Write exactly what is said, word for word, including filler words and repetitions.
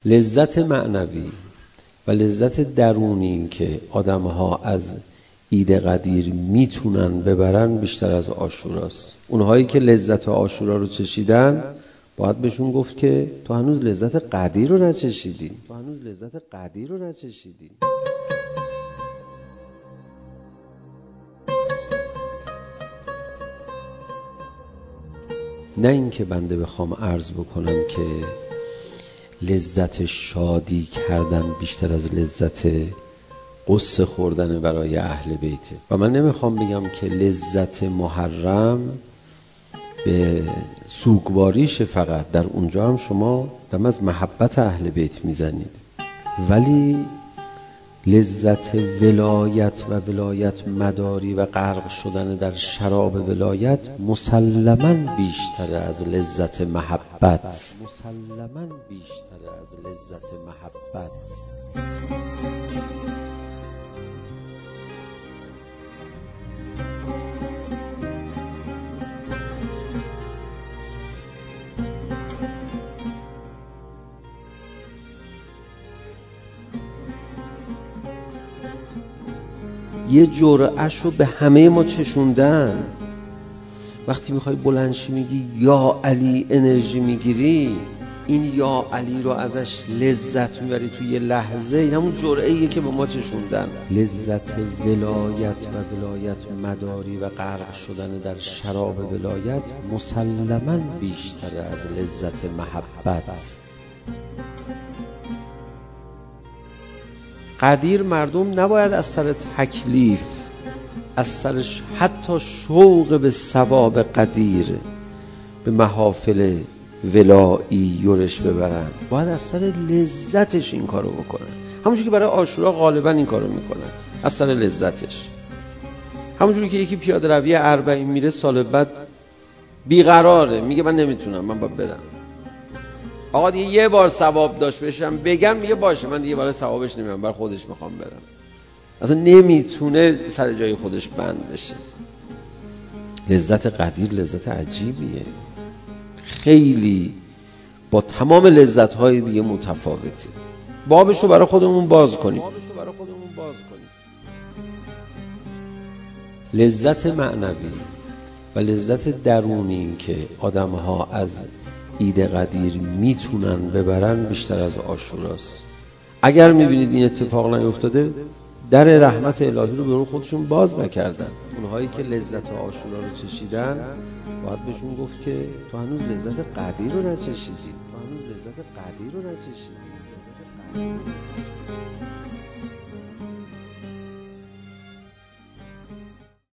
لذت معنوی و لذت درونی که آدم‌ها از عید قدیر میتونن ببرن بیشتر از عاشوراست. اونهایی که لذت عاشورا رو چشیدن باید بهشون گفت که تو هنوز لذت قدیر رو نچشیدی. تو هنوز لذت قدیر رو نچشیدی. نه اینکه بنده بخوام عرض بکنم که لذت شادی کردن بیشتر از لذت قصه خوردن برای اهل بیته، و من نمیخوام بگم که لذت محرم به سوگواریش، فقط در اونجا هم شما دم از محبت اهل بیت میزنید، ولی لذت ولایت و ولایت مداری و غرق شدن در شراب ولایت مسلماً بیشتر از لذت محبت. مسلماً بیشتر از لذت محبت. یه جرعه‌ش رو به همه ما چشوندن. وقتی میخوای بلندشی میگی یا علی انرژی میگیری، این یا علی رو ازش لذت میبری توی یه لحظه. این همون جرعه‌ایه که به ما چشوندن. لذت ولایت و ولایت مداری و غرق شدن در شراب ولایت مسلماً بیشتر از لذت محبت. قدیر مردم نباید از سر تکلیف، از سر حتی شوق به ثواب قدیر به محافل ولایی یورش ببرن، باید از سر لذتش این کارو بکنن. همونجوری که برای عاشورا غالبا این کارو میکنن، از سر لذتش. همونجوری که یکی پیاده روی اربعین میره، سال بعد بیقراره، میگه من نمیتونم، من باید برم. آقا دیگه یه بار ثواب داشت بشم بگم، میگه باشه من دیگه برای ثوابش نمیام، برای خودش میخوام برم. اصلا نمیتونه سر جای خودش بند بشه. لذت قدیر لذت عجیبیه، خیلی با تمام لذت‌های دیگه متفاوته. بابشو برای خودمون باز کنیم. لذت معنوی و لذت درونی که آدم‌ها از عید قدیر میتونن ببرن بیشتر از عاشوراست. اگر میبینید این اتفاق نیفتاده، در رحمت الهی رو به روی خودشون باز نکردن. اونهایی که لذت عاشورا رو چشیدن باید بهشون گفت که تو هنوز لذت قدیر رو نچشیدی. تو هنوز لذت قدیر رو نچشیدی.